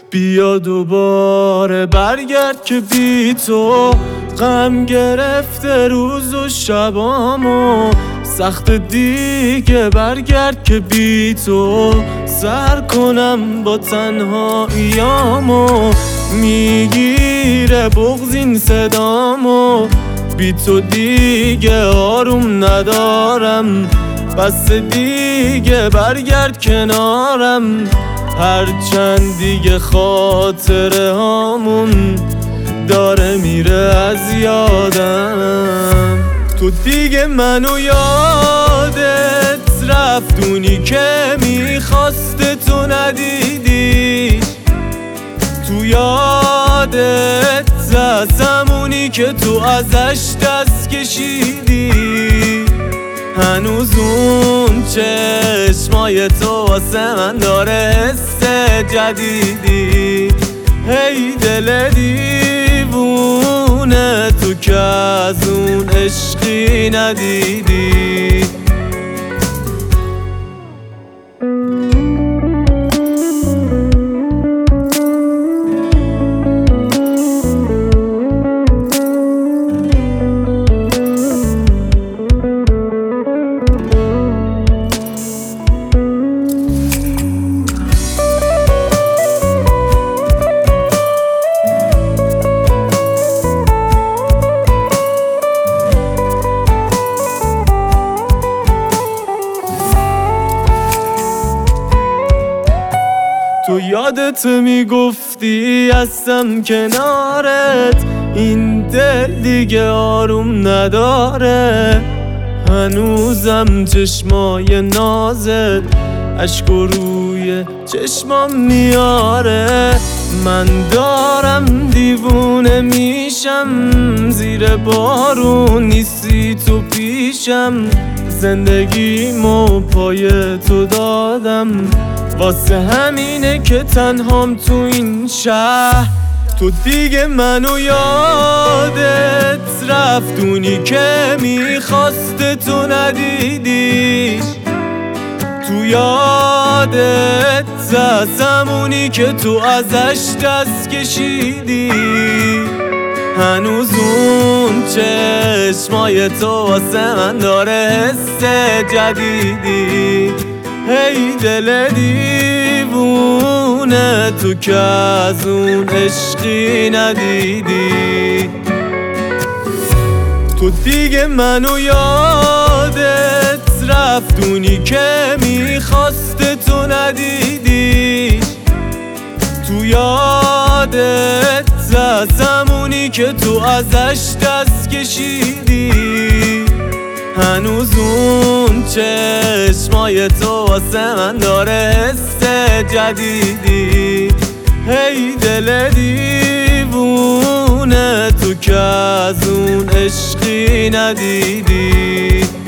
بیا دوباره برگرد که بی تو غم گرفته روز و شبامو، سخت دیگه برگرد که بی تو سر کنم با تنهاییامو. میگیره بغض این صدامو، بی تو دیگه آروم ندارم، بس دیگه برگرد کنارم. هرچند دیگه خاطره هامون داره میره از یادم. تو دیگه منو یادت رفت، اونی که میخواسته تو ندیدی. تو یادت زمونی که تو ازش دست کشیدی. هنوز اون چشمای تو واسه من داره حس جدیدی. هی دل دیوونه تو که از اون عشقی ندیدی. تو یادت میگفتی هستم کنارت، این دل دیگه آروم نداره. هنوزم چشمای نازت اشک و روی چشمام میاره. من دارم دیوونه میشم، زیر بارون نیستی تو پیشم. زندگیمو پای تو دادم، واسه همینه که تنهام تو این شهر. تو دیگه منو یادت رفت، اونی که میخواسته تو ندیدی. تو یادت زمونی که تو ازش دست کشیدی. هنوز اون چشمای تو واسه من داره حس جدیدی. هی دل دیوونه تو که از اون عشقی ندیدی. تو دیگه منو یادت رفت، اونی که میخواسته تو ندیدی. تو یادت زمونی که تو ازش دست کشیدی. هنوز اون چشمای تو واسه من داره حس جدیدی. هی دل دیوونه تو که از اون عشقی ندیدی.